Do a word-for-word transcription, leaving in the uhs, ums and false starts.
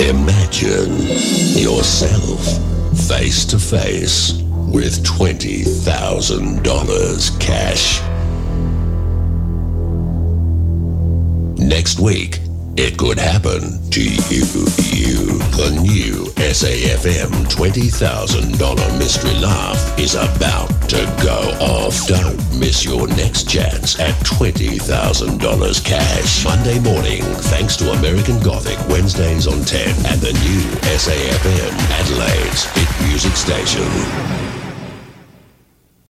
Imagine yourself face to face with twenty thousand dollars cash. Next week, it could happen to you. You. The new S A F M twenty thousand dollars Mystery Laugh is about to go off. Don't miss your next chance at twenty thousand dollars cash. Monday morning, thanks to American Gothic, Wednesdays on ten, and the new S A F M, Adelaide's hit music station.